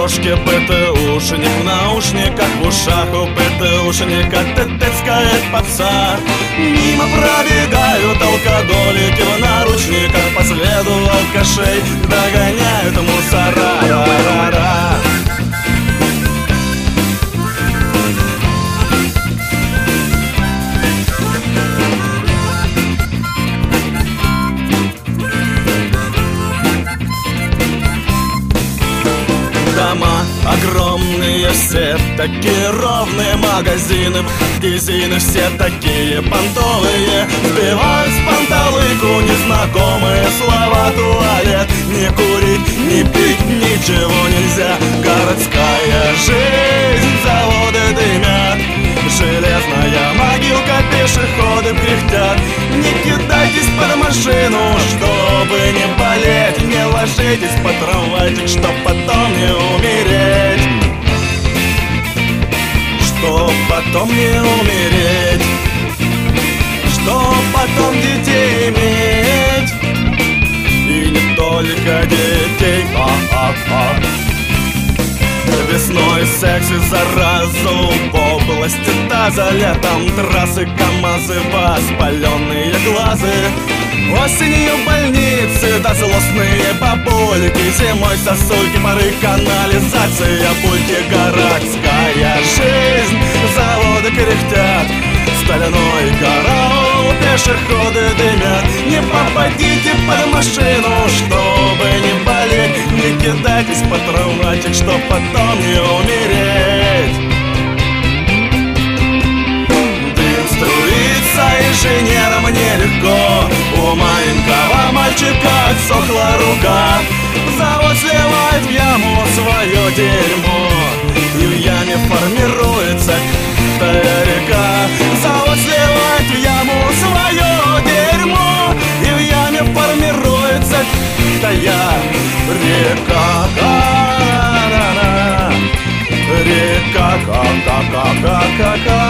дорожке ПТУшник, в наушниках в ушах у ПТУшника ТТская попса. Мимо пробегают алкоголики в наручниках, по следу алкашей догоняют мусора. Дома огромные, все такие ровные, магазины, магазины все такие понтовые. Сбивают с панталыку незнакомые слова. Туалет, не курить, не пить, ничего нельзя. Городская жизнь, заводы дымят, железная могилка, пешеходы кряхтят. Не кидайтесь под машину, чтобы не болеть. Не ложитесь под трамвайчик, чтоб потом не умереть. Чтоб потом не умереть. Чтоб потом детей иметь. И не только детей. Весной секс и заразу в области таза. Летом трассы, КамАЗы, воспаленные глазы. Осенью больницы, да злостные бабульки. Зимой сосульки, пары, канализация, пульки. Городская жизнь, заводы кряхтят, стальной караул, пешеходы дымят. Не попадите под машину, чтобы не болеть. Не кидайтесь под трамвайчик, чтоб потом не умереть. Дым струится, инженерам нелегко. У маленького мальчика отсохла рука. Завод сливает в яму свое дерьмо, и в яме формируется река. Завод сливает в яму свое дерьмо, и в яме формируется река. Река, ка-ка-ка-ка-ка-ка.